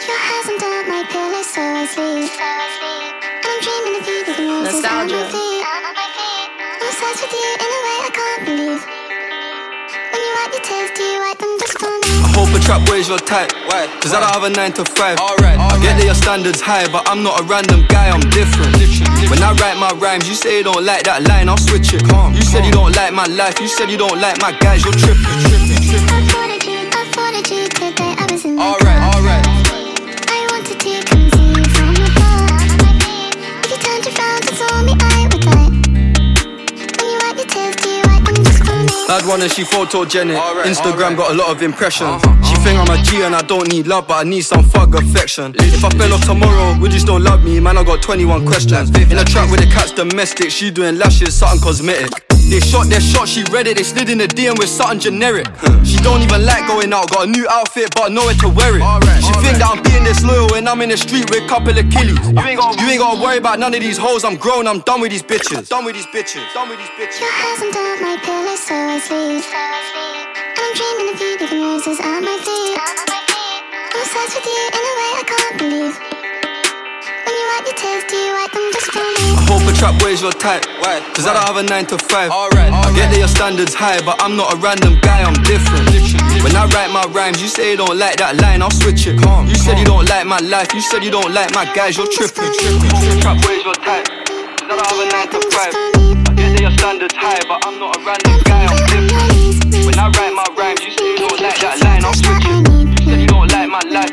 Your hands under my pillow, so I sleep. And I'm dreaming of you, the roses on my feet. I'm obsessed with you in a way I can't believe. When you wipe your tears, do you wipe them just for me? I hope a trap boy's your type. Cause I don't have a 9 to 5. I get that your standards high, but I'm not a random guy, I'm different. When I write my rhymes, you say you don't like that line, I'll switch it. You said you don't like my life, you said you don't like my guys, you're tripping. I thought you today, I was in the car. I wanted to come and see you from afar. If you turned around and saw me, I would die. When you wipe your tears, do you wipe them just for me? Bad one and she photogenic. Instagram got a lot of impressions. She think I'm a G and I don't need love, but I need some thug affection. If I fell off tomorrow, would you still love me? Man, I got 21 questions. In a trap with the cat's domestic, she doing lashes, something cosmetic. They shot their shot, she read it, they slid in the DM with something generic. She don't even like going out, got a new outfit but nowhere to wear it. She think that I'm being disloyal when I'm in the street with a couple of killies. You ain't gotta worry about none of these hoes, I'm grown, I'm done with these bitches. Done with these bitches. Your hands under my pillow, so I sleep. And I'm dreaming of you, leaving roses at my feet. I'm obsessed with you in a way I can't believe. When you wipe your tears, do you wipe them just for me? I hope a trap boy's your type. Cause I don't have a 9 to 5. I get that your standards high, but I'm not a random guy, I'm different. When I write my rhymes, you say you don't like that line, I'll switch it. You said you don't like my life, you said you don't like my guys, you're tripping. Trap boy's your type. Cause I don't have a 9 to 5. I get that your standards high, but I'm not a random guy, I'm different. When I write my rhymes, you say you don't like that line, I'll switch it. You said you don't like my life,